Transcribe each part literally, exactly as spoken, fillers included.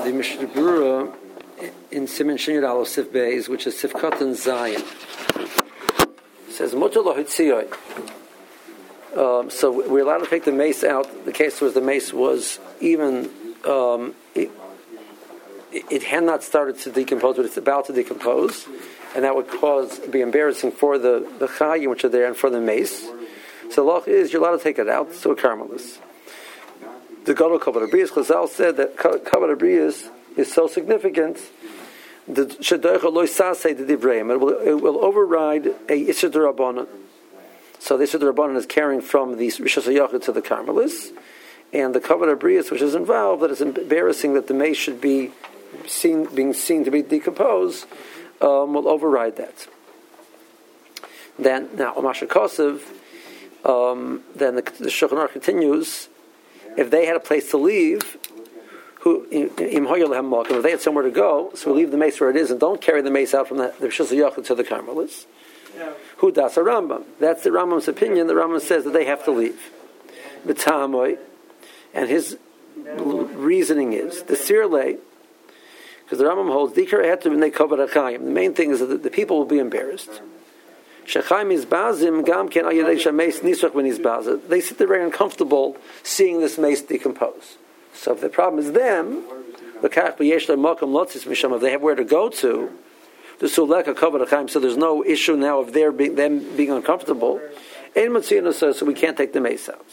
the Mishnah Berurah in Siman Shin Aleph Sif Beis, which is Sifkatan Zion. It says Mutar Lo Hitziyoi. Um, so we're allowed to take the mace out. The case was the mace was even um, it, it had not started to decompose, but it's about to decompose, and that would cause be embarrassing for the the chayim which are there and for the mace. So the law is you're allowed to take it out to a carmelis. The Gadol Kavod Abrius Chazal said that Kavod Abrius is so significant that Shadaycha Lo Sasei the Divrayim. It will it will override a Isser D'Rabbanan. So the Isser D'Rabbanan is carrying from the Rishos HaYachid to the carmelis, and the Kavod Abrius which is involved, that it's embarrassing that the mace should be seen being seen to be decomposed, um, will override that. Then now Amasha Kosev, um, then the, the Shulchan Aruch continues. If they had a place to leave, who if they had somewhere to go, so we leave the mace where it is and don't carry the mace out from the Rishos HaYachid to the carmelis. Who das a Rambam? That's the Rambam's opinion. The Rambam says that they have to leave. B'tamoy, and his reasoning is the sirle, because the Rambam holds dikar etu when they cover achayim. The main thing is that the, the people will be embarrassed. Shachayim is bazim gam ken ayadei shameis nisach when he's bazim. They sit there very uncomfortable seeing this mace decompose. So if the problem is them, l'kach b'yesh le'makom lotzis misham, if they have where to go to, the suleka cover achayim. So there's no issue now of their being, them being uncomfortable. Ein matzina says so we can't take the mace out.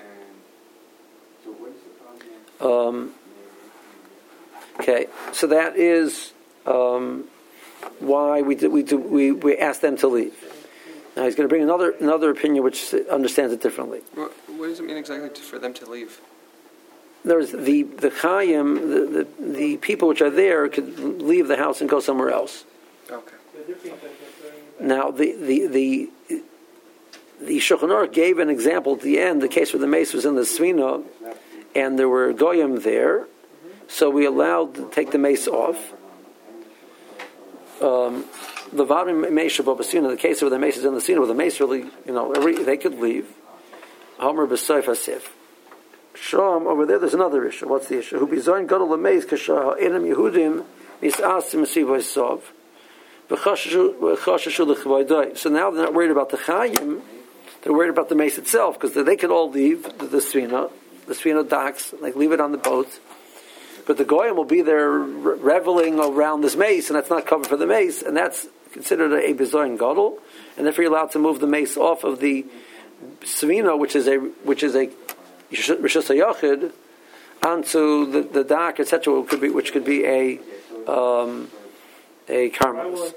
Um, okay, so that is um, why we do, we do, we we ask them to leave. Now he's going to bring another another opinion which understands it differently. What, what does it mean exactly to, for them to leave? There's the the chayim, the, the the people which are there could leave the house and go somewhere else. Okay. Now the the the the Shulchan Aruch gave an example at the end. The case where the mace was in the svina, and there were goyim there, so we allowed to take the mace off. Um, the varim meisha b'sina, the case where the mace is in the sina, where the mace really, you know, every, they could leave. Homer b'soif hasif. Shom over there. There's another issue. What's the issue? Who bizoin gadol l'meis kasha enam Yehudim misasim mesivosov v'chashashu l'chvoidoi. So now they're not worried about the chayim; they're worried about the mace itself, because they could all leave the, the svina, the svina docks, like leave it on the boat. But the goyim will be there reveling around this mace, and that's not covered for the mace, and that's considered a bizoin gadol, and therefore you're allowed to move the mace off of the svina, which is a which is a Rishos HaYachid, onto the, the dock, et cetera, which could be which could be a um, a carmelis.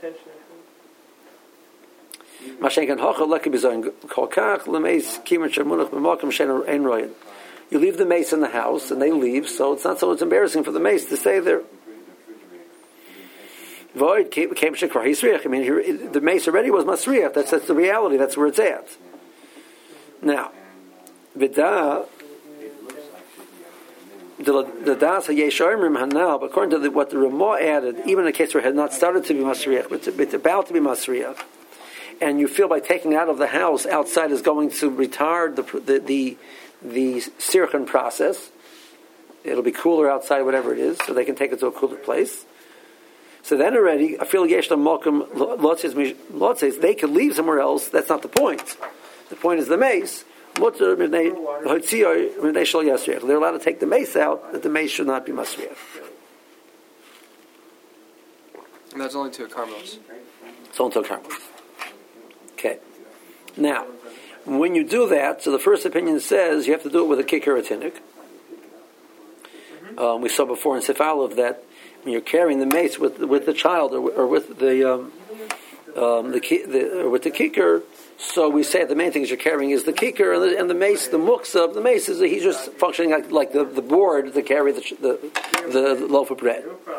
Mashenkan hachal leki bizoin kolkach lemeis kimen shemunach b'makom shein ein royin. You leave the mace in the house, and they leave, so it's not so it's embarrassing for the mace to stay there. Void came shekvar hisriach. I mean, here, the mace already was masriach. That's that's the reality. That's where it's at. Now, v'da the das hayesharim hanal. But according to the, what the Ramah added, even in a case where it had not started to be masriach, but it's about to be masriach, and you feel by taking it out of the house outside is going to retard the the, the the sirchan process. It'll be cooler outside, whatever it is, so they can take it to a cooler place. So then already, I feel yesh malkum lotzes, they could leave somewhere else. That's not the point. The point is the mace. They're allowed to take the mace out, that the mace should not be masriach. And that's only to a carmelis. It's only to a carmelis. Okay. Now, when you do that, so the first opinion says you have to do it with a kicker or a tinnik. Um, we saw before in Sif Aleph that when you're carrying the mace with with the child or, or with the um, um, the, the or with the kicker, so we say the main thing you're carrying is the kicker, and the, and the mace, the muksa of the mace is that he's just functioning like, like the, the board to carry the the, the, the loaf of bread.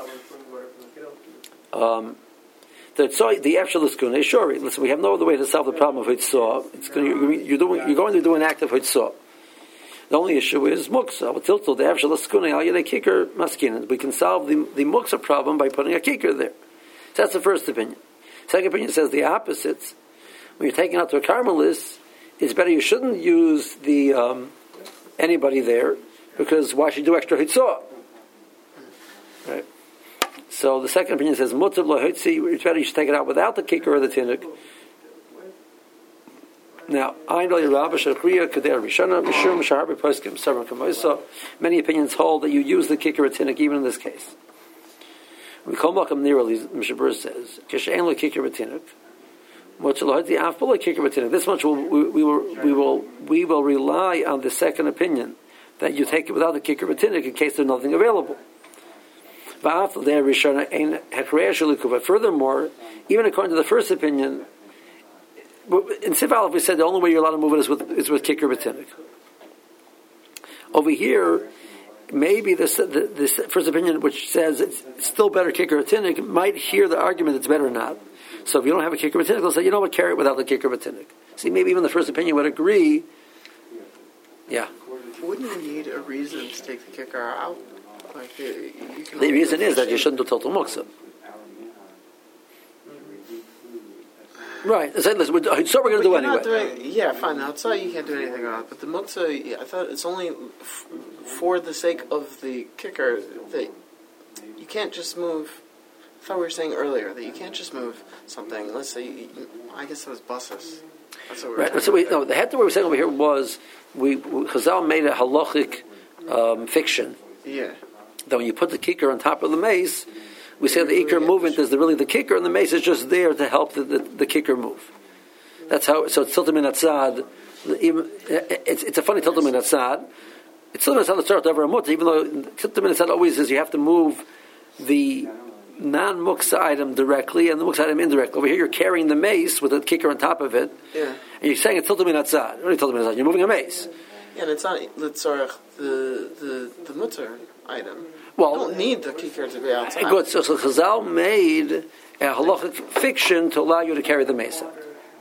Um, The the absolute skuna sure. Listen, we have no other way to solve the problem of hitzah. It's going you're doing you're going to do an act of hitzah. The only issue is muksa. With tiltul the absolute skuna al yedei kicker maskinan. We can solve the the muksa problem by putting a kicker there. So that's the first opinion. Second opinion says the opposite. When you're taking out to a carmelis, it's better you shouldn't use the um, anybody there, because why should you do extra hitzah? Right. So the second opinion says mutar lahotzi. It's better you should take it out without the kicker or the tinuk. Now, I know Rabbi Shachriya Kader Rishana Mishum Shaharbi Poskim Seven Kamosa. Many opinions hold that you use the kicker or tinuk even in this case. We call Makam Nirali. Mishabur says Kishain lo kicker or tinuk. Mutar lahotzi af lo kicker or tinuk. This much will, we, we will we will we will rely on the second opinion that you take it without the kicker or tinuk in case there's nothing available. Furthermore, even according to the first opinion, in Sif Aleph we said the only way you're allowed to move it is with is with kicker b'tinuk. Over here, maybe this the, this first opinion, which says it's still better kicker b'tinuk, might hear the argument it's better not. So if you don't have a kicker b'tinuk, they'll say, you know what, carry it without the kicker b'tinuk. See, maybe even the first opinion would agree. Yeah. Wouldn't you need a reason to take the kicker out? Like you, you can the reason is that you shouldn't do total muksa. Right. So we're, so we're going to do anyway. Doing, yeah, fine. Outside you can't do anything about it. But the muksa, I thought it's only f- for the sake of the kicker that you can't just move. I thought we were saying earlier that you can't just move something. Let's say, you, I guess it was buses. That's what we were right. So we, no, the head to what we were saying over here was we, we Chazal made a halachic um, fiction. Yeah. That when you put the kicker on top of the mace, we say the ikar movement is the, really the kicker, and the mace is just there to help the, the, the kicker move. That's how. So it's tiltum min atzad. Even it's it's a funny tiltum min atzad. It's tiltum min atzad to start over a mutter, even though tiltum min atzad always is you have to move the non-muksa item directly and the muksa item indirectly. Over here, you're carrying the mace with the kicker on top of it, yeah. And you're saying it's tiltum min atzad. What are you tiltum min atzad? You're moving a mace. Yeah, and it's not litzarech the the the mutter item. Well, you don't need the kicker to be outside. Good. So, so Chazal made a halachic fiction to allow you to carry the mace out.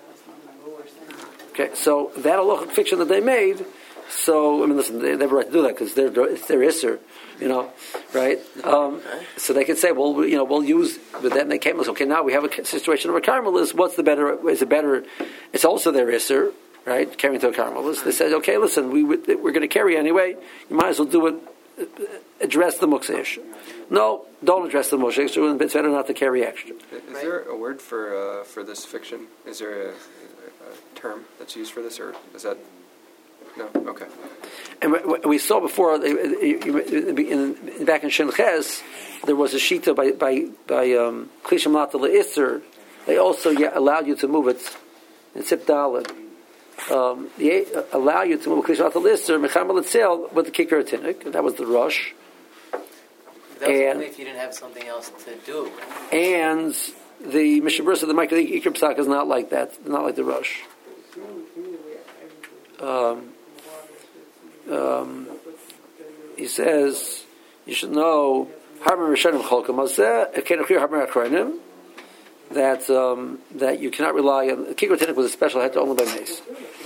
Okay, so that halachic fiction that they made. So I mean, listen, they, they have a right to do that because they're it's their isser, you know, right? Um, okay. So they could say, well, you know, we'll use. But then they came and said, okay, now we have a situation of a carmelist. What's the better? Is it better? It's also their isser, right? Carrying to a carmelist. They said, okay, listen, we we're going to carry anyway. You might as well do it. Address the muksa issue. No, don't address the muksa issue. It's better not to carry extra. Is there a word for uh, for this fiction? Is there a, a term that's used for this, or is that no? Okay. And we saw before in, back in Shin Ches, there was a shita by by by Klishim Lata Le'Isser. They also allowed you to move it in Sip Dalet. Um, they allow you to move Klishim Lata Le'Isser Mechamal Etzel with the kicker tinuk. That was the rush. That was and, only if you didn't have something else to do. And the Mishabur said the Michael Ikr Psak is not like that, not like the rush. Um, um, he says you should know that um, that you cannot rely on. Kicker Tinnik was a special head only by mace.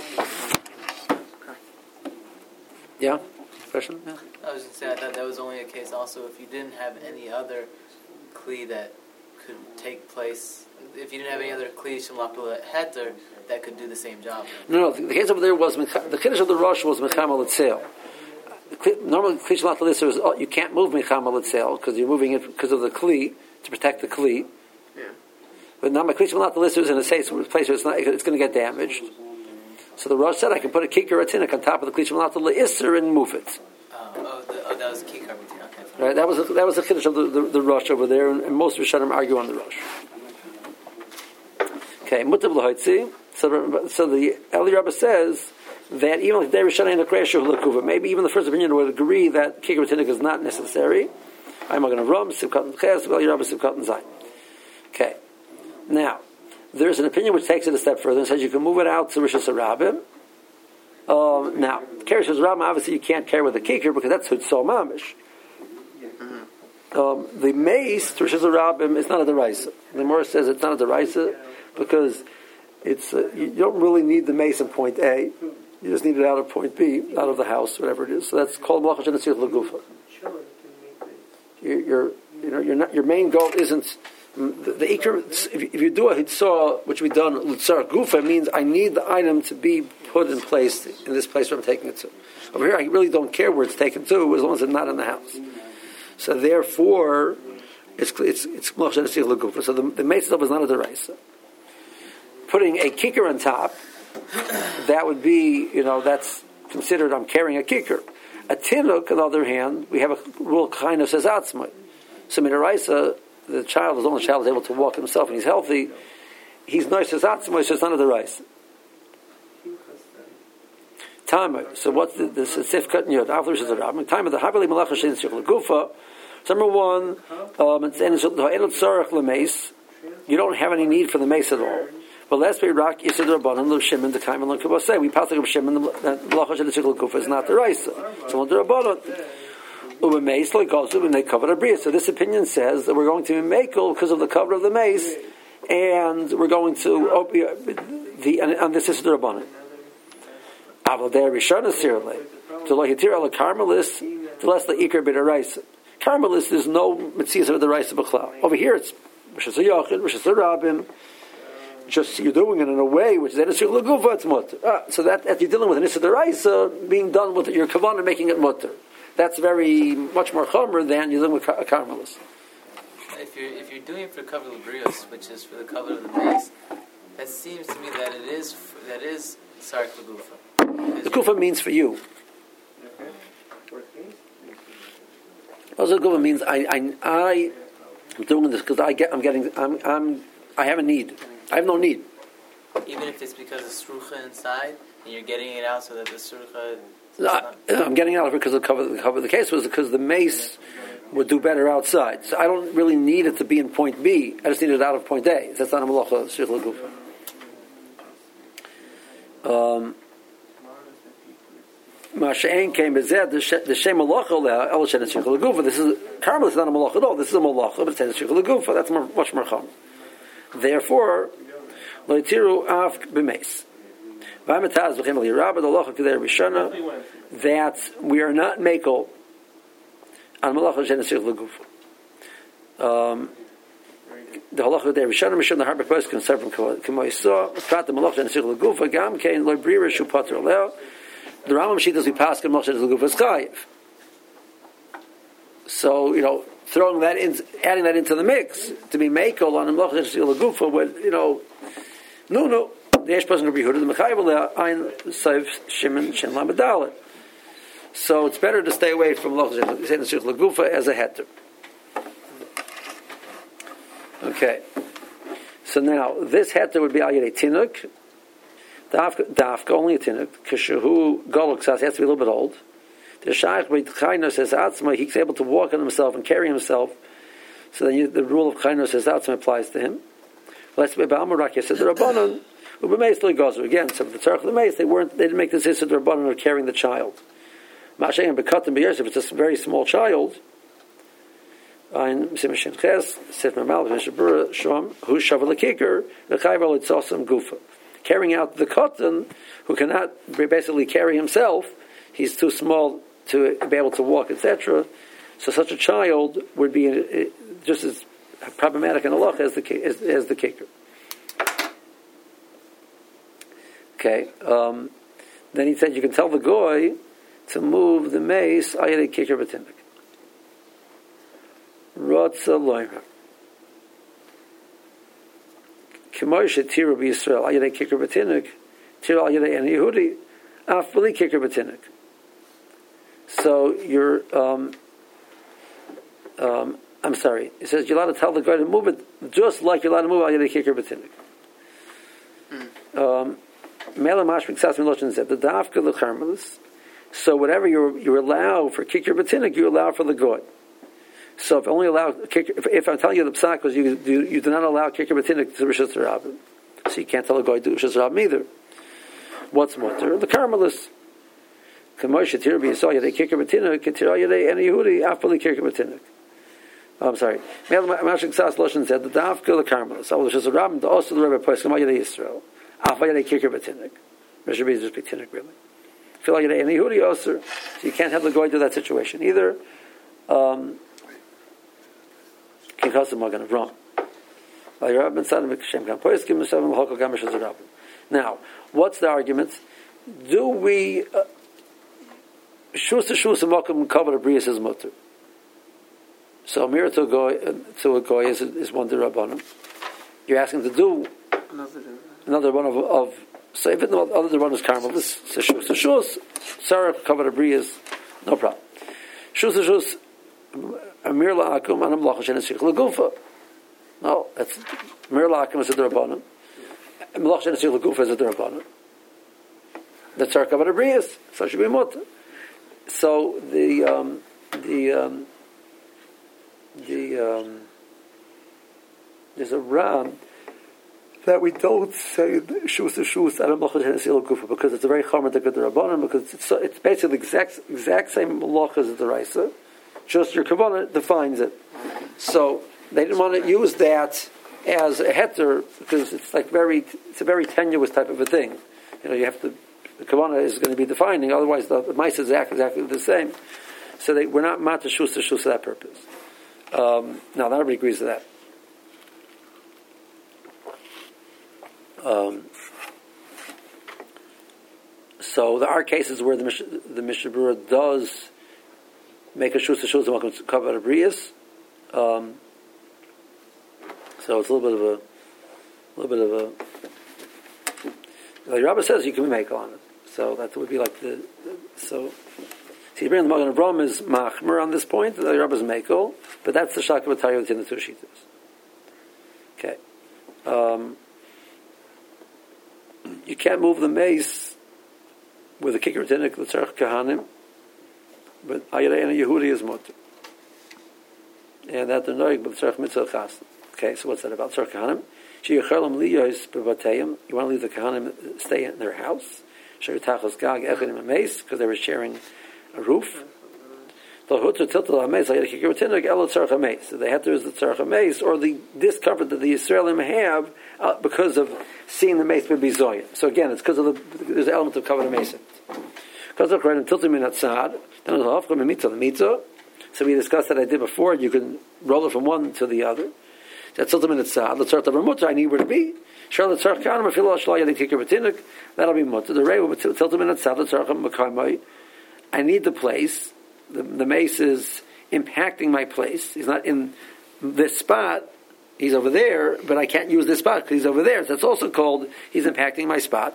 Yeah, question. Yeah. I was going to say I thought that was only a case also if you didn't have any other kli that could take place. If you didn't have any other kli shemlapula heter that could do the same job. No, no. The, the case over there was the kiddush of the rush was mechamal etzel. Normally, kli shemlapula is oh, you can't move mechamal etzel because you're moving it because of the kli to protect the kli. Yeah. But now my kli shemlapula is in a safe place where it's not. It's going to get damaged. So the rush said I can put a kikar atinik on top of the kli shemlapula isser and move it. Oh, oh, the, oh, that was kikar atinik. Okay. Right. That was a, that was the kiddush of the, the, the rush over there, and, and most Rishonim argue on the rush. Okay, mutab l'hoitzi. So, so the Eli Rabba says that even like Dei Rishonim and Akreishu Hulakuva, maybe even the first opinion would agree that Kikar B'Tinnik is not necessary. I'm not going to rum Sivkat and Ches, Eli Rabba Sivkat and Zayin. Okay, now there's an opinion which takes it a step further and says you can move it out to Rishus Harabim. Um, now, carry Rishus Harabim, obviously you can't carry with a Kikar because that's Hutzol Mamish. Um, the mace to Rishus Harabim is not a deraisa. The Gemara says it's not a deraisa because it's uh, you don't really need the mace in point A. You just need it out of point B, out of the house, whatever it is. So that's called Malachas Shenetziyot Lagufa. Your you know your not, your main goal isn't the, the ikar. If, if you do a hitzah, which we've done Lutzar Gufa, means I need the item to be put in place in this place where I'm taking it to. Over here, I really don't care where it's taken to as long as it's not in the house. So therefore, it's it's it's Malach Shenetzich L'Gufa. So the, the mace itself is not a deraisa. Putting a kicker on top, that would be, you know, that's considered I'm carrying a kicker. A tinuk, on the other hand, we have a rule kind of says atzmai. So midaraisa, the child, as long as the child is able to walk himself and he's healthy, he's nice as atzmai, so it's not a deraisa. Time. So what's the the sifkat and yod? After is the rabbin. Time of the habeli malacha shein tzich legufa. Number one, um, it's en enot tzarich lemeis. You don't have any need for the mace at all. But last week, Rak Yisad Rabbanan Lo Shimon the Kaim and Lo say we pass like Shimon the malacha shein tzich legufa is not the raisa. So the Rabbanan. Uber mace like also when they cover a bria. So this opinion says that we're going to be makel because of the cover of the mace, and we're going to oh, the and, and this is the Rabbanan. Avladei Rishana Sirle. To like Hitir ala Carmelis, to less the Iker bit a rice. Carmelis, there's no mitzvah of the rice of a cloud. Over here it's Rosh Hashanah, Rosh Hashanah, just you're doing it in a way which is Enisir Laguva, it's mutter. Ah, so that, that you're dealing with an Enisir the rice being done with your kavanah making it mutter. That's very much more chomer than you're dealing with a Carmelis. If you're if you're doing it for the cover of the brios, which is for the cover of the mace, that seems to me that it is that is Sark Lagufa. The kufa means for you. Also, the kufa means I, I, I am doing this because I get, I'm getting, I'm, I'm, I have a need. I have no need. Even if it's because of srucha inside, and you're getting it out so that the srucha. No, I'm getting out of it because the cover, the cover. The case was because the mace would do better outside. So I don't really need it to be in point B. I just need it out of point A. That's not a malacha sheikhul gufa. Um. Masha'en came bezed the shem malacha el shenet sheikhul gufa. This is Carmel is not a malacha at all. This is a malacha, but it's sheikhul gufa. That's much more chum. Therefore, lo yitiru af b'meis. V'amataz v'chem al yirabah the halacha k'dei rishana that we are not makel on malacha shenet sheikhul gufa. Um. The halacha k'dei rishana mishum the harbe post can serve from k'moisah. Prat the malacha shenet sheikhul gufa gam kein lo brira shu pater aleh. The Rambam Shittas we pass can Moshe L'Gufas Chayiv. So you know, throwing that in, adding that into the mix to be Meikol on Moshe L'Gufa would you know, no, no. The Eish person could be Huda the Mechayiv Ein Seiv Shimon Shin Lamadalit. So it's better to stay away from Moshe L'Gufa as a heter. Okay. So now this heter would be Al Yedei Tinuk. Dafka, dafka, only a tinuk. Kishahu golok says he has to be a little bit old. The shaykh with chaynos says atzma, he's able to walk on himself and carry himself. So then you, the rule of chaynos says atzma applies to him. Let's be ba'amarak. He said the rabbanon ubemeis lo gozer again. So the tzarich of the mace, they weren't, they didn't make this issue the rabbanon of carrying the child. Ma'ashein bekatim b'yersef, if it's a very small child. Ein simishin ches sifmer mal v'shabura shom hu shavel lekikar l'chayvel itzosam gufa. Carrying out the cotton, who cannot basically carry himself, he's too small to be able to walk, et cetera. So such a child would be just as problematic in Allah as the as, as the kicker. Okay. Um, then he said you can tell the goy to move the mace ayat kicker b'tindik. Rotza loyra. K'moshe tiru b'Yisrael al yedei kicker b'tinuk, tiru al yedei en Yehudi, af b'li kicker b'tinuk. So you're, um, um, I'm sorry. It says you're allowed to tell the guy to move it just like you're allowed to move al yedei kicker b'tinuk. Mela mashmik sas miloshin said the dafka l'charmelis. So whatever you you allow for kicker b'tinuk, you allow for the goy. So if only allow kicker, if, if I'm telling you the psak was you, you you do not allow kicker b'tinuk to rishas rabin, so you can't tell a guy to rishas rabin either. What's mutter? The Carmelis. K'moshe tir b'yisrael yedei kicker b'tinuk, k'tir yedei en Yehudi afali kicker b'tinuk. I'm sorry. Mashik Sas Loshin said the dafka the Carmelis. So rishas rabin the also the Rebbe pois k'ma yedei Yisrael afali yedei kicker b'tinuk. Rishas rabin just b'tinuk really. Feel like yedei en Yehudi also. So you can't have the guy do that situation either. Um, Wrong. Now, what's the argument? Do we shus to shus makom cover the brias as mutter? So Amir to a goy, to a goy is, is one D'Rabbanan. You're asking to do Another another one of, of so if it, the other one is Carmel, this is Shus. So Shus, Sarah covered a Brias, no problem. Shus is Shus, Amir la'akum anam lachashen esich l'gufa. No, that's Amir la'akum is a D'Rabbanan. Lachashen esich l'gufa is a D'Rabbanan. The Sarah covered a Brias, so it should be mutter. So the um, the um, the um, there's a ram that we don't say shus to shus adam lachas henesil gufa because it's a very chomer to get the rabbanon because it's it's basically the exact exact same lachas as the raisa, just your kavanah defines it. So they didn't want to use that as a heter because it's like very it's a very tenuous type of a thing. You know, you have to the kavanah is going to be defining, otherwise the, the mice is exactly, exactly the same. So they we're not mat to shus to shus for that purpose. Um, now, not everybody agrees to that. Um, so there are cases where the Mish- the Mishnah Berurah does make a shus to shus and welcome to cover a brias. Um, so it's a little bit of a, little bit of a. The Rabbah says you can make on it, so that would be like the, the so. See, the Magen Avraham is machmer on this point. The Rabbah is mekel, but that's the shaka b'tayot in the two shittas. Okay. Um, You can't move the mace with a kicker tinik l'tzarech kahanim, but ayirei and Yehudi is mutter, and that the noig b'tzarech mitzvah chasna. Okay, so what's that about tzarech kahanim? She yichalam liyos b'vatayim. You want to leave the kahanim stay in their house? Sheritachos gag echanim a mace because they were sharing a roof. The hutter tiltal hameis ayirei kicker tinik elo tzarech hameis. So they had to use the tzarech hameis or the discomfort that the Yisraelim have uh, because of seeing the mace would be zoya. So again, it's because of the there's an element of cover the mace. Because of the tilting min atzad, then it's hafka mimita the mita. So we discussed that I did before. You can roll it from one to the other. That's tilting min atzad. The tzart of mutter I need where to be. Charlotte tzart kanam afilo shlaya the kicker betinik. That'll be mutter. The rei will tilting min atzad the tzart makaymai. I need the place. The, the mace is impacting my place. He's not in this spot. He's over there, but I can't use this spot because he's over there. So that's also called he's impacting my spot.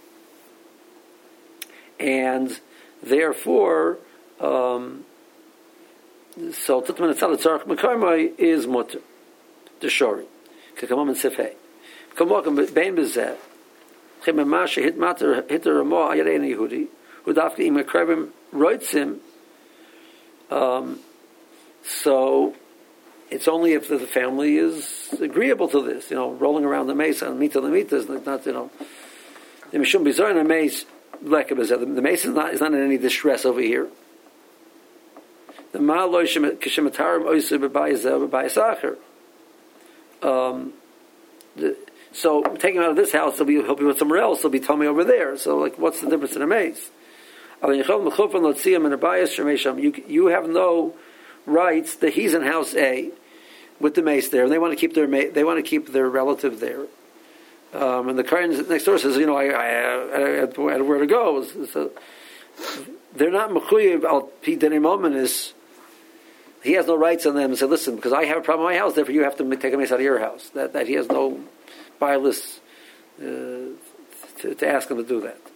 And therefore, um, so Tutman Etzal Tzarech Mekarmai is mutter. The Shori. Kakamam and Sifhei. Kamakam Bein Bezeh. Chimamash hit matter hit the Ramah Ayarein Yehudi. Who dafka im Akrabim Roitzim. Um, so it's only if the family is agreeable to this, you know, rolling around the mace and mita the mita is not, you know, the mishum bizarre and mace, like the mace is not is not in any distress over here. The ma'aloy kishematarim oisu b'bayazel b'bayasacher. Um, so taking him out of this house, he'll be he'll be with somewhere else. He'll be tummy over there. So like, what's the difference in a mace? You, you have no rights that he's in house A with the mace there, and they want to keep their ma- they want to keep their relative there. Um, and the Kohen next door says, you know, I, I, I, I had where to go. So they're not mechuyev al pi denei momenis. He has no rights on them and say, listen, because I have a problem in my house, therefore you have to take a mace out of your house. That that he has no bias uh, to, to ask him to do that.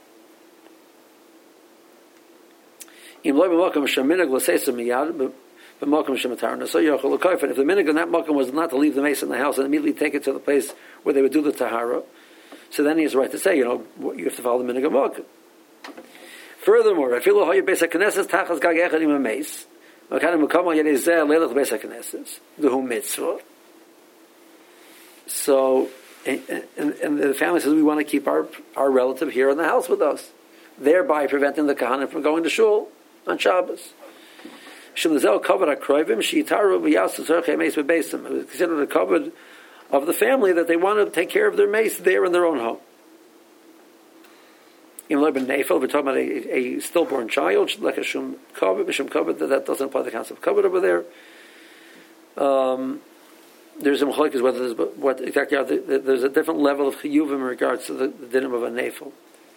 If the minhag in that makom was not to leave the mace in the house and immediately take it to the place where they would do the tahara, so then he has the right to say, you know, you have to follow the minhag of makom. Furthermore, I feel how you base a knesses tachas gag echad im mace, makana makom al yedei zeh leilach base a knesses duhu mitzvah. So, and, and, and the family says we want to keep our our relative here in the house with us, thereby preventing the kahanim from going to shul on Shabbos. Shemlazel covered akroivim sheitaru v'yasu tzarchei mace b'beisim. It was considered a covered of the family that they want to take care of their mace there in their own home. In Lebanon Nefel, we're talking about a, a stillborn child, like a shum covered, mishum covered. That, that doesn't apply to the concept of covered over there. Um, there's a machlokes whether there's what exactly are the, there's a different level of chiyuvim in regards to the, the dinim of a Nefel.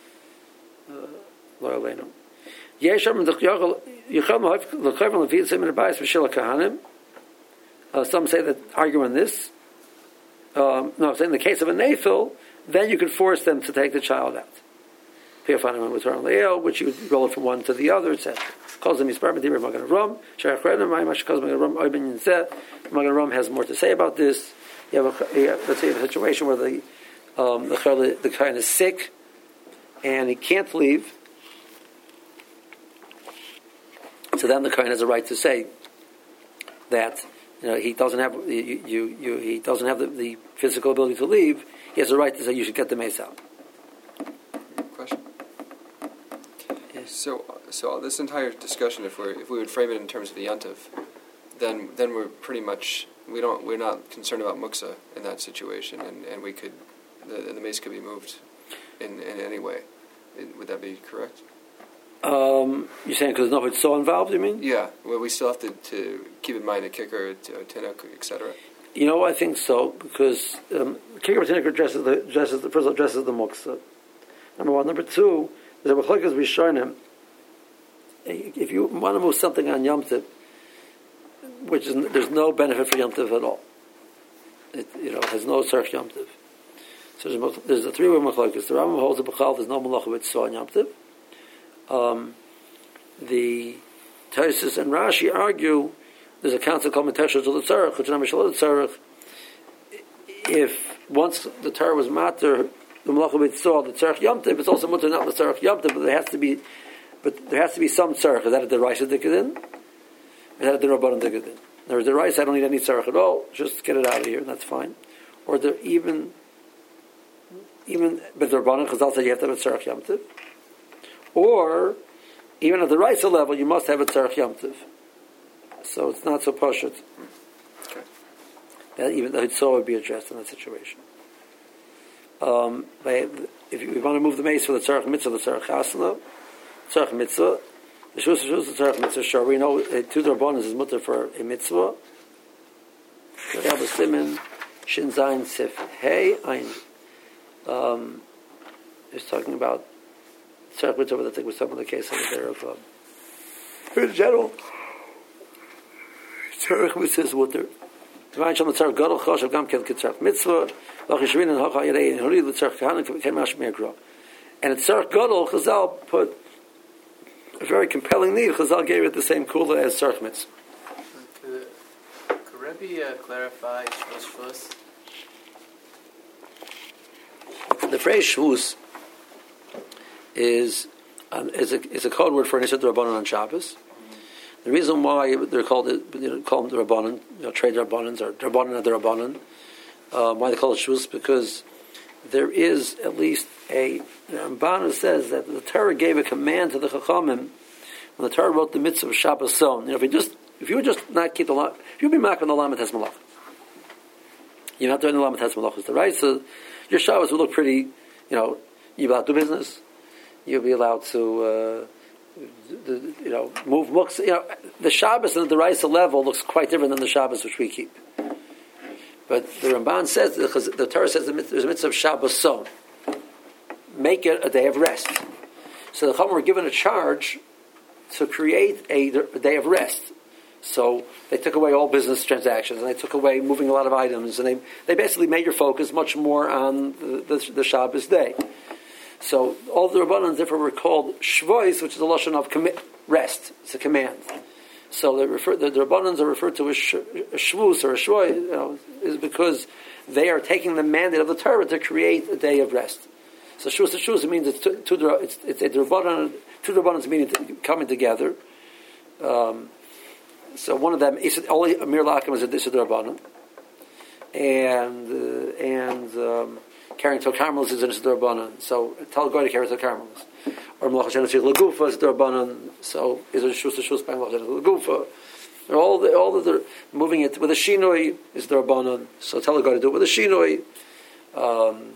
Lo aleinu. Yesham the Yecham Lechav Levi Simin Abayis V'Shil Kahanim Uh, some say that argue on this. Um, no, in the case of a nafil, then you could force them to take the child out. Which you would roll it from one to the other, et cetera. Calls them Yisbar B'Dibur Magen Avraham. Sharach Redem Ma'amash calls Magen Avraham Oibin Yinzeh. Magen Avraham has more to say about this. You have a, you have, let's say you have a situation where the um, the the kohen is sick and he can't leave. So then the kohen has a right to say that you know he doesn't have you, you, you he doesn't have the, the physical ability to leave. He has a right to say you should get the mace out. Question. So, so this entire discussion, if we if we would frame it in terms of the yontiv, then then we're pretty much we don't we're not concerned about muksa in that situation, and, and we could the the mace could be moved in, in any way. Would that be correct? Um, you're saying because there's no so involved? You mean? Yeah. Well, we still have to, to keep in mind a kicker, a tinuk, et cetera. You know, I think so because um, kicker tinuk addresses the addresses the first addresses the muksa. Number one. Number two. There's a b'chlokas rishonim. If you want to move something on Yom Tov, which is there's no benefit for Yom Tov at all, it you know has no tzarech Yom Tov. So there's, there's a three-way b'chlokas. The Rambam holds a b'chal. There's no malacha with so on Yom Tov. Um, the Tosfos and Rashi argue there's a council called Metesha to the Tzarech, which is not Tzarech. If once the Torah was matter. The malacha b'tzor, the tzarech yom tov, it's also mutter not the tzarech yom tov, but there has to be, but there has to be some tzarech. Is that a deraisa dikadin? Is that a derabbanan dikadin? There is a deraisa. I don't need any tzarech at all. Just get it out of here, and that's fine. Or there even, even but derabbanan chazal said you have to have a tzarech yom tov. Or even at the deraisa level, you must have a tzarech yom tov. So it's not so pashut. Okay. That even the hitzor would be addressed in that situation. Um, if you want to move the mace for the tzarech mitzvah, the tzarech chasna, tzarech mitzvah, the shus shus the tzarech mitzvah. Sure, we know uh, two drabonos is mutter for a mitzvah. Rabbi Simin Shin Zayin Sif Hey Ein. Um, he's talking about tzarech mitzvah, but I think was some of the case over there of um, in general. Tzarech mitzvah is mutter. Divine Shalom tzarech gadol choshev gam kel tzarech mitzvah. And it's Tzarech Gadol, Chazal put a very compelling need. Chazal gave it the same kula as Tzarech Mitzvah. Could, could Rebbe uh, clarify Shvus? The phrase Shvus is, um, is, a, is a code word for an Isser D'Rabbanan on Shabbos. The reason why they're called, you know, call them D'Rabbanan, you know, trade D'Rabbanans or D'Rabbanan and D'Rabbanan. Uh, why they call it Shvus? Because there is at least a Ramban says that the Torah gave a command to the Chachamim when the Torah wrote the mitzvah of Shabbos Son. You know, if you just if you would just not keep the law, if you'd be making the Lamed Tes Malach, you're not doing the Lamed Tes Malach is the right. So your Shabbos would look pretty. You know, you'd be allowed to do business. You'll be allowed to, uh, the, you know, move books. You know, the Shabbos at the Raisa level looks quite different than the Shabbos which we keep. But the Ramban says, the, the Torah says there's a mitzvah of Shabbos Son. Make it a day of rest. So the Chachamim were given a charge to create a, a day of rest. So they took away all business transactions, and they took away moving a lot of items, and they they basically made your focus much more on the, the, the Shabbos day. So all the Rabbanans therefore were called Shvois, which is a lashon of commit, rest. It's a command. So they refer, the, the Rabbanans are referred to as sh, a Shvus or a Shvoi, you know, is because they are taking the mandate of the Torah to create a day of rest. So Shvus Shvus means it's two, two it's it's a Rabbanan, two Rabbanans meaning coming together. Um, so one of them is only Amir Lakim is a Disad Rabbanan, and uh, and um, carrying Tok Carmelis is a Disad Rabbanan. So tell Goy to carry Tok Carmelis. Or Melach Hashem Tzich Lagufa is D'Rabbanan, so is it Shus Shus by Melach Hashem Lagufa. All the all of the moving it with a Shinoi is D'Rabbanan, so tell the guy to do it with a Shinoi. Um,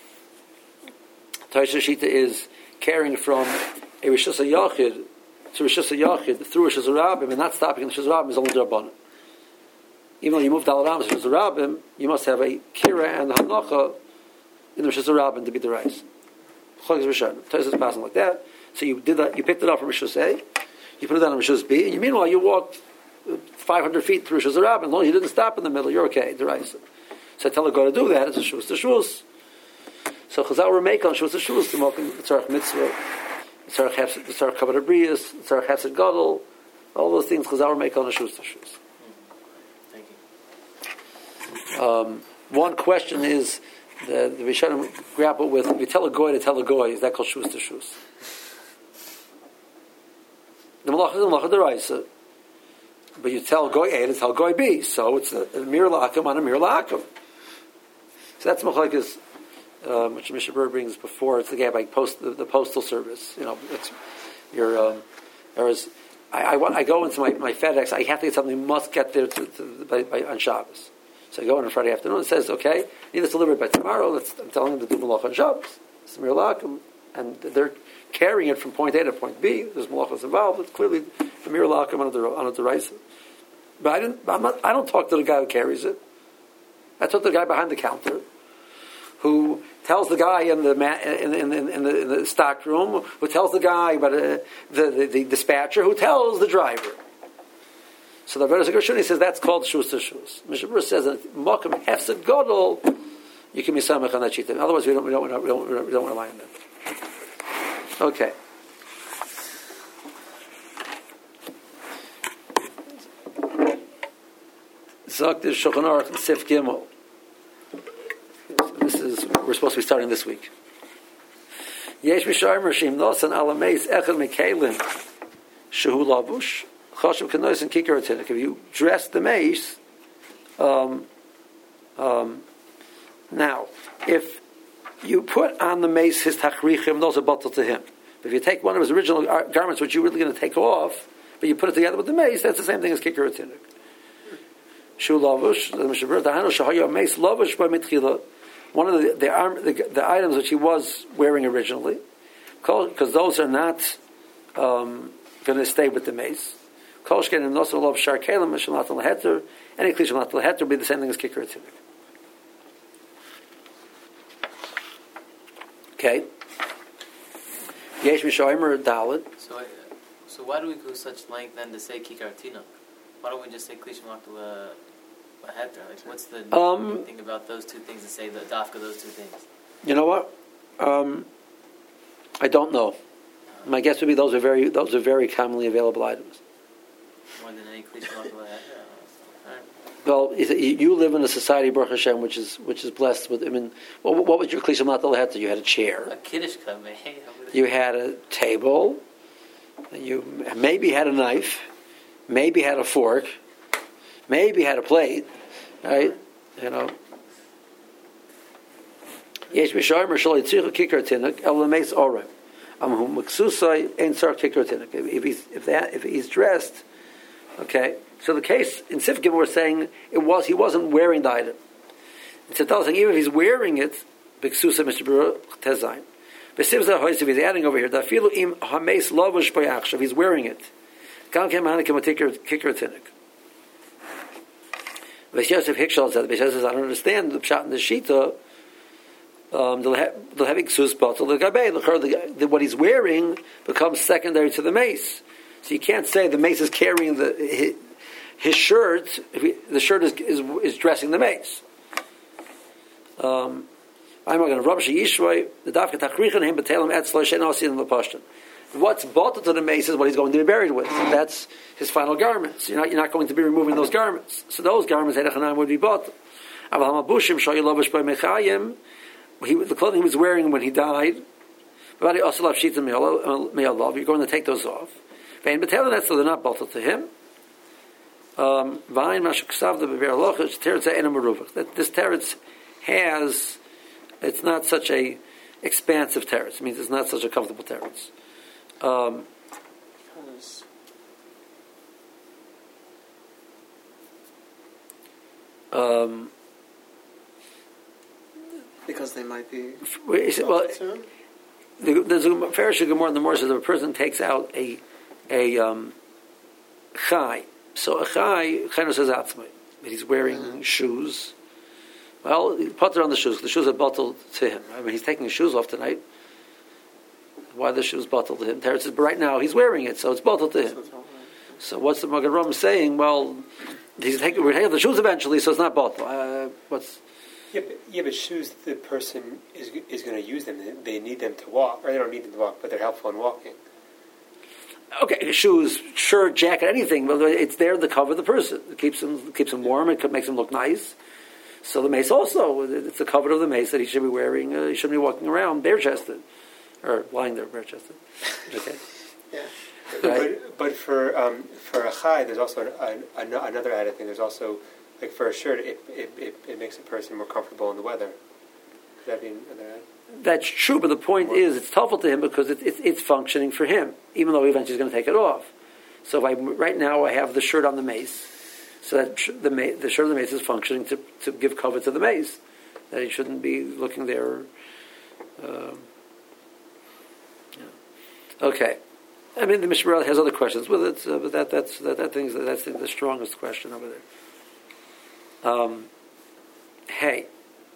Taisha Shita is carrying from a Rishus HaYachid to Rishus HaYachid through Rishus HaRabim, and not stopping in Rishus HaRabim is only D'Rabbanan. Even though you move Dal Ram to Rishus HaRabim, you must have a Kira and Hanacha in the Rishus HaRabim to be the rice. Tosfos is passing like that. So you did that. You picked it up from Rishus A. You put it down on Rishus B, and you, meanwhile you walked five hundred feet through Shus Rabban. As long as you didn't stop in the middle, you're okay. Deraisa. So I tell a guy to do that. It's a Shus to Shus. So Chazal were making Shus to Shus to Mokum Tzarech Mitzvah, Tzarech Hefset, Tzarech Kavod Abrius, Tzarech Hefset Gadol. All those things Chazal were making on a Shus to Shus. Thank you. Um, one question is the the Rishonim grapple with: if you tell a goy to tell a goy, is that called Shus to Shus? The Malach is the Malach Deraisa, but you tell goy A to tell goy B, so it's a, a mir la'akim on a mir la'akim. So that's Machlekes, um, which Mishnah Berurah brings before. It's the guy by post the, the postal service. You know, it's your. Um, there is. I, I want. I go into my, my FedEx. I have to get something. Must get there to, to, by, by, on Shabbos. So I go in on Friday afternoon. It says, okay, you need this delivered by tomorrow. Let's, I'm telling them to do malach on Shabbos. It's mir la'akim, and they're carrying it from point A to point B. There's malachos involved. It's clearly a mir la'akim on a on a deraisa. But I didn't. I'm not, I don't talk to the guy who carries it. I talk to the guy behind the counter, who tells the guy in the in, in, in, in, the, in the stock room, who tells the guy about uh, the, the the dispatcher, who tells the driver. So the Rebbe Gershuni says that's called Shus to Shus. Mishnah Berurah says that Mokum Hefset Gadol, you can be samech on that shita. Otherwise, we don't we don't we don't, we don't, we don't rely on that. Okay. Zok the Shulchan Aruch Sif Gimel. This is we're supposed to be starting this week. Yesh Misharim Rishim Nosan Alameis Echad Mikalim Shehu Lavush Choshev Kanois and Kikar Atinik. If you dress the mace, um, um, now if you put on the mace his tachrichim, those are bottled to him. If you take one of his original garments, which you're really going to take off, but you put it together with the mace, that's the same thing as Kikar Atinik. Shu Lavush, the Mishnah Berurah, Dahanu Shahayu Mace Lavush by Mitchila. One of the the, arm, the the items which he was wearing originally, because those are not um, going to stay with the mace. Kolshken and also love Sharkelim Mishalat al Heter. Any Klishalat al Heter would be the same thing as Kikar Atinik. Okay. Yesh Mishoimer Dalit. So, so why do we go such length then to say Kikar Atinik? Why don't we just say Klishalat al Heter? Like, what's the um, thing about those two things to say the dafka those two things? You know what? Um, I don't know. My guess would be those are very those are very commonly available items. More than any Klishalat al Heter. Well, you live in a society, Baruch Hashem, which is which is blessed with. I mean, what, what was your Klisha Matal Heter? You had a chair. A kiddush cup, man. You had a table. You maybe had a knife. Maybe had a fork. Maybe had a plate. Right? You know. Yesh b'shar Marshal Yitzchak Kikar Atinik Elameis Orem. Amhum Meksusai Ein Sar Kikar Atinik. If he's if that if he's dressed, okay. So the case in Sif Gimel we're saying it was he wasn't wearing the item. It's a saying even if he's wearing it, Biksusa Mishnah Berurah Tezayin. Besivza Hoyis if he's adding over here, Dafilu im Hameis Lavush Bayachshav, if he's wearing it. Gam Kem Hanikim Kikar Atinik. Beis Yosef Hikshal said, Beis Yosef says, I don't understand the pshat in the shita. Um, they'll have they'll have Iksus bottle the Gabay. What he's wearing becomes secondary to the mace. So you can't say the mace is carrying the his, his shirt. If he, the shirt is, is is dressing the mace. Um, I'm not going to rubbish Yishvay. The dafka tachrichan him b'telam etzlo she'nosin in the pashton. What's bottled to the mace is what he's going to be buried with. That's his final garments. You're not you're not going to be removing those garments. So those garments Hedechanayim would be bottled. Aval hamabushim shoy lavish by mechayim. The clothing he was wearing when he died. But also love shita me'alav. You're going to take those off. Vein b'telam that's so they're not bottled to him. Um, Vayin mashuksav the bever lochus teretz enam meruvach. That this teretz has, it's not such a expansive teretz. It means it's not such a comfortable teretz. Um, um, because they might be. Well, there's a Farish Gemara in the Morris says if a person takes out a a um, chai. So a chai, chai says atzmai, but he's wearing mm-hmm. shoes. Well, he put it on the shoes. The shoes are bottled to him. I mean, he's taking his shoes off tonight. Why are the shoes bottled to him? Teretz says, but right now he's wearing it, so it's bottled to him. So what's the Magen Ram saying? Well, he's taking, we're taking the shoes eventually, so it's not both. Uh, what's yeah, but, yeah, but shoes, the person is is going to use them. They need them to walk, or they don't need them to walk, but they're helpful in walking. Okay, shoes, shirt, jacket, anything. But it's there to cover the person. It keeps him keeps him warm. It makes him look nice. So the mace also, it's the cover of the mace that he should be wearing. Uh, he shouldn't be walking around bare chested or lying there bare chested. Okay. Yeah. Right? But, but for um, for a chai, there's also an, an, another added thing. There's also, like for a shirt, it it, it, it makes a person more comfortable in the weather. Could that be another add? That's true, but the point or, is it's helpful to him because it, it, it's functioning for him, even though eventually he's going to take it off. So if I, right now I have the shirt on the mace, so that the, ma- the shirt on the mace is functioning to, to give cover to the mace. That he shouldn't be looking there. Um, yeah. Okay. I mean, the Mishnah has other questions with it, uh, but that that's that, that thing's that's the, the strongest question over there. Um, hey,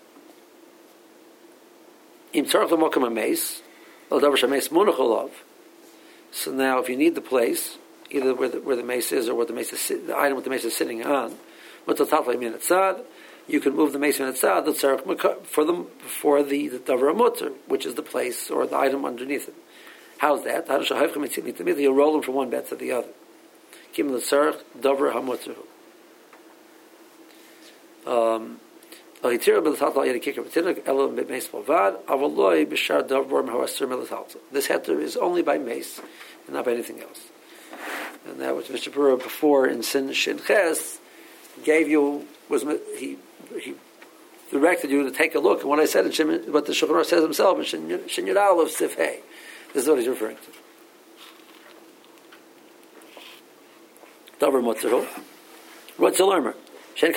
im tzarich l'mokem hameis, l'davar shameis munach olav. So now, if you need the place, either where the, where the mace is or what the mace is, the item with the mace is sitting on, you can move the mace in tzad the tzarich for the for the, the davar mutter, which is the place or the item underneath it. How's that? You roll them from one bed to the other. Kim the tzarich davar hamutter. Um. This hatter is only by mace and not by anything else. And that was Mister Pura before in Sin Shin Ches gave you was he he directed you to take a look at what I said in Shin, what the Shulchan Aruch says himself in Shin Shin Yud Aleph Sif Hey. This is what he's referring to. Davar Motzeru. What's a learner? So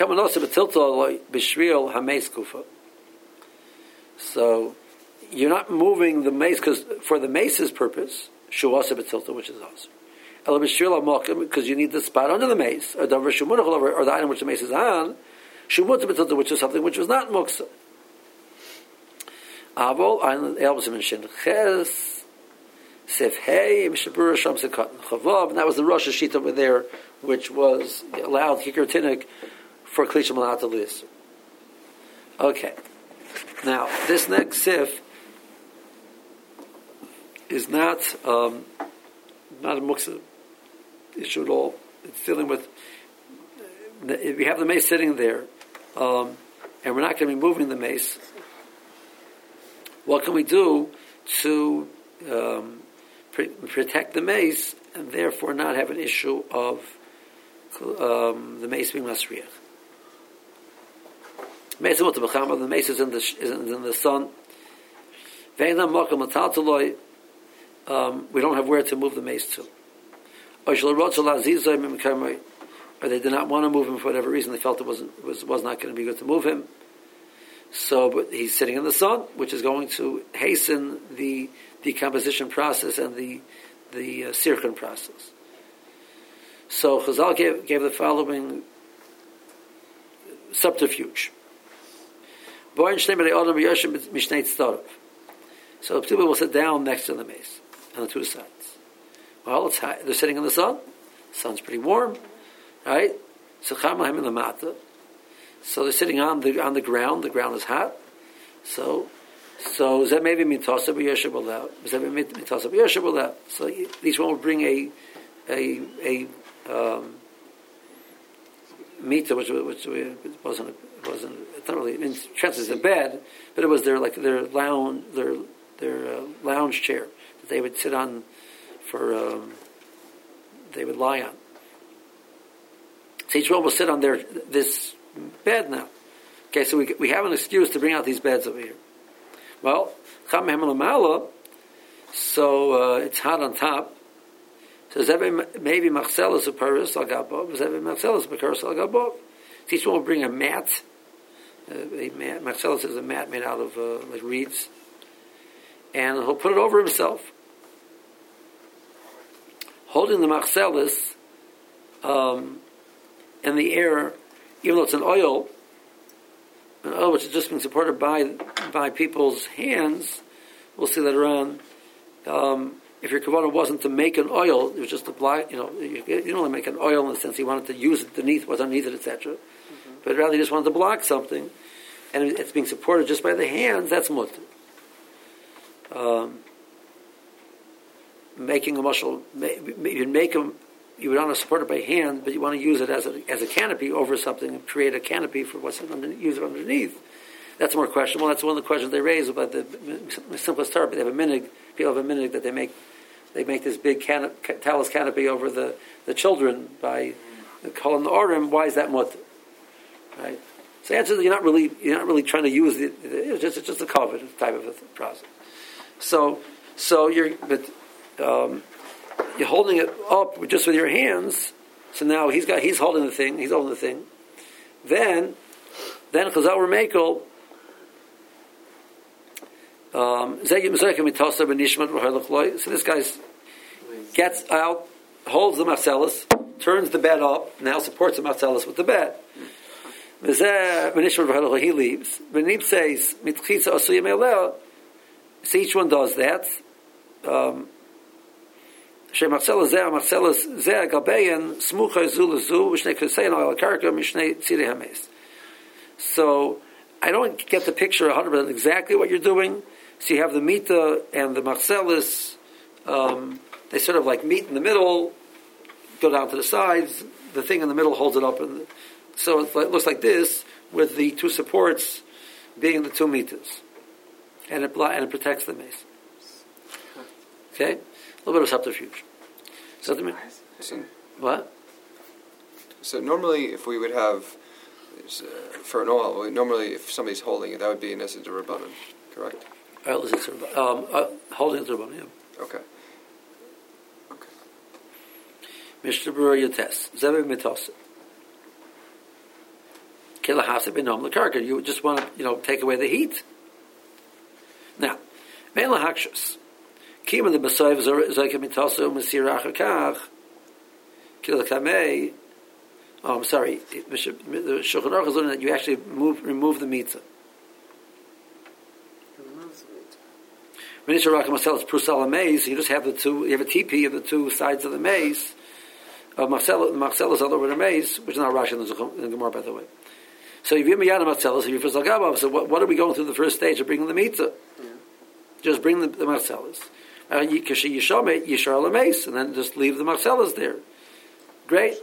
you're not moving the mace because for the mace's purpose, which is awesome. Because you need the spot under the mace, or the, or the item which the mace is on, which is something which was not muksa. And that was the Rosh Hashit over there, which was allowed Kikar Tinnik for Klisha Malata Lis. Okay. Now, this next sif is not um, not a muksa issue at all. It's dealing with if we have the mace sitting there, um, and we're not going to be moving the mace. What can we do to um, pre- protect the mace and therefore not have an issue of um, the mace being masriach? The mace is in the is in the sun. Um, we don't have where to move the mace to. Or they did not want to move him for whatever reason. They felt it wasn't was was not going to be good to move him. So, but he's sitting in the sun, which is going to hasten the decomposition process and the the uh, sirkon process. So Chazal gave, gave the following subterfuge. So people will sit down next to the mace on the two sides. Well, it's high. They're sitting in the sun. The sun's pretty warm, right? So So they're sitting on the on the ground. The ground is hot. So so that maybe mitasa b'yeshiv out. That mitasa b'yeshiv out. So each one will bring a a a um, mita, which which wasn't it wasn't it's not really in chances a bed, but it was their like their lounge their their uh, lounge chair that they would sit on for um, they would lie on. So each one will sit on their this bed now. Okay, so we we have an excuse to bring out these beds over here. Well, so uh, it's hot on top. So maybe Marcellus a Paris al Gabov, Marcellus a Paris al Gabov. Each one will bring a mat. Uh, a mat. Marcellus is a mat made out of uh, like reeds, and he'll put it over himself, holding the Marcellus um, in the air, even though it's an oil, an oil which is just being supported by by people's hands. We'll see later on. Um, if your kavanah wasn't to make an oil, it was just to black, you know, you, you don't want to make an oil in the sense you wanted to use it beneath, what's underneath it, et cetera. Mm-hmm. But rather you just wanted to block something, and it's being supported just by the hands, that's mutter. Um, making a mushal, you make them, you would want to support it by hand, but you want to use it as a as a canopy over something and create a canopy for what's underneath, use it underneath. That's more questionable. That's one of the questions they raise about the, the simplest tarp. They have a minig, people have a minig that they make they make this big can, talus canopy over the, the children by calling the orim. Why is that mutter? Right. So the answer is you're not really you're not really trying to use it. It's just it's just a covet type of a process. So so you're but um, you're holding it up just with your hands. So now he's got he's holding the thing. He's holding the thing. Then then Chazal Remekel. Um, so this guy gets out, holds the marcellus, turns the bed up, now supports the marcellus with the bed. He leaves. Benib says, so each one does that. Um, so I don't get the picture one hundred percent exactly what you're doing. So you have the mita and the marcellus. Um, they sort of like meet in the middle, go down to the sides. The thing in the middle holds it up. And so it looks like this, with the two supports being the two mitas. And it, and it protects the mace. Okay? A little bit of subterfuge. So, the, so, what? So normally if we would have, uh, for an oil, normally if somebody's holding it, that would be an essence of Rabbanan, correct? All right, listen, um, uh, holding it to Rabbanan, yeah. Okay. Okay. Mishnah Berurah Yates. Zebeh Mitosa. Kilahasa Benom Lakarka. You just want to, you know, take away the heat. Now, Mein Lahakshus. Kima the Basoiv Zoika Mitosa Masirach Akach. Kilakamei. Oh, I'm sorry. The Shulchan Aruch is learning that you actually move, remove the mitzvah. When it's a rock marcellus prusal maze, you just have the two. You have a teepee of the two sides of the maze. Of marcellus, marcellus all over the maze, which is not Rashi in the Gemara, by the way. So if you have miyana marcellus, if you first lagabav, so what, what are we going through the first stage of bringing the mitzvah? Yeah. Just bring the, the marcellus. Kashi yishamet yishar la maze, and then just leave the marcellus there. Great.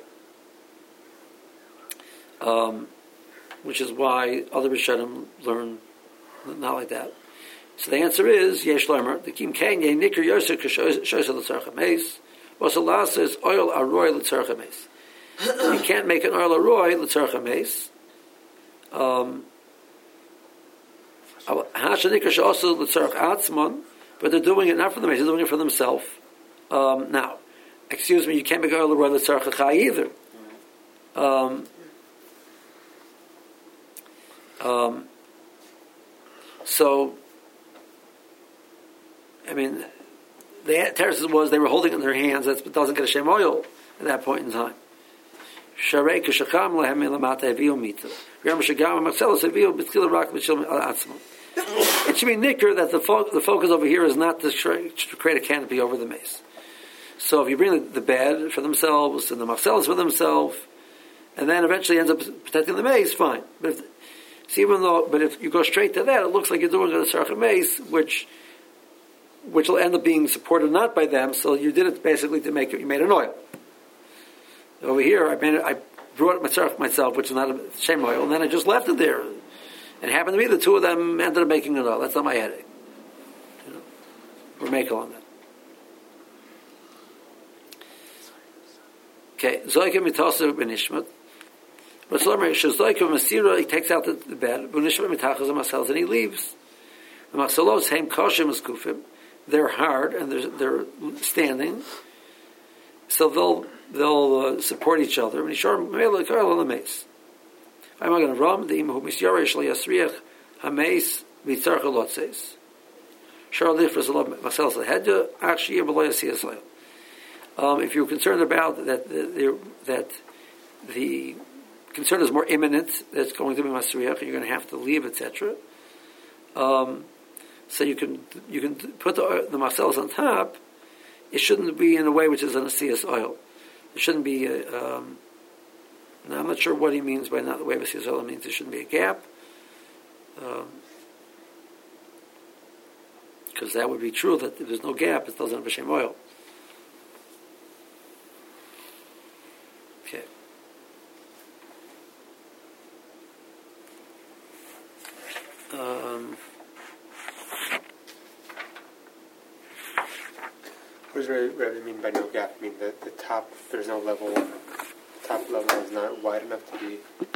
Um, which is why other Rishonim learn not like that. So the answer is Yesh Lomer. The Kim Kanye Nikr Yosef Shoysa L'Tzarcha Meis. Wasalasa is oil aroy L'Tzarcha Meis. You can't make an oil aroy L'Tzarcha Meis. Um, Hasha Nikr Shoysa L'Tzarcha Atzmon, but they're doing it not for the Meis. They're doing it for themselves. Um, now, excuse me, you can't make oil aroy L'Tzarcha Chai either. Um, um, so. I mean, the Teresis was they were holding it in their hands. That doesn't get a shem oil at that point in time. It should be nicker that the, fo- the focus over here is not to, try, to create a canopy over the mace. So if you bring the, the bed for themselves and the marcellus for themselves, and then eventually ends up protecting the mace, fine. But if, see, even though, but if you go straight to that, it looks like you're doing a sarcha mace, which which will end up being supported not by them. So you did it basically to make it. You made an oil. Over here, I made it, I brought it myself, myself, which is not a shame oil, and then I just left it there. It happened to me the two of them ended up making an oil. That's not my headache. You know, we're making on that. Okay, Zoyka mitasu benishmat. But Shlomo Zoyka masira, he takes out the, the bed. Benishmat mitachas and and he leaves. The masalos heim kashim is kufim. They're hard and they're they're standing, so they'll they'll uh, support each other. And Yishar meila karla lameis. I'm going to ram the imhu misyarish liyasriach hameis mitzarcha lotzeis. Shar lifras alav masalos lehedya actually b'loyasiyasayil. Um, if you're concerned about that, the, that the concern is more imminent, that it's going to be masriach, and you're going to have to leave, et cetera. Um, so you can you can put the, the marcellus on top, it shouldn't be in a way which is an asiyas oil. It shouldn't be. A, um, now I'm not sure what he means by not the way of asiyas oil. It means there shouldn't be a gap, because um, that would be true that if there's no gap, it doesn't have a shem oil. Okay. Um, what does Rebbe mean by no gap? I mean the, the top, there's no level, the top level is not wide enough to be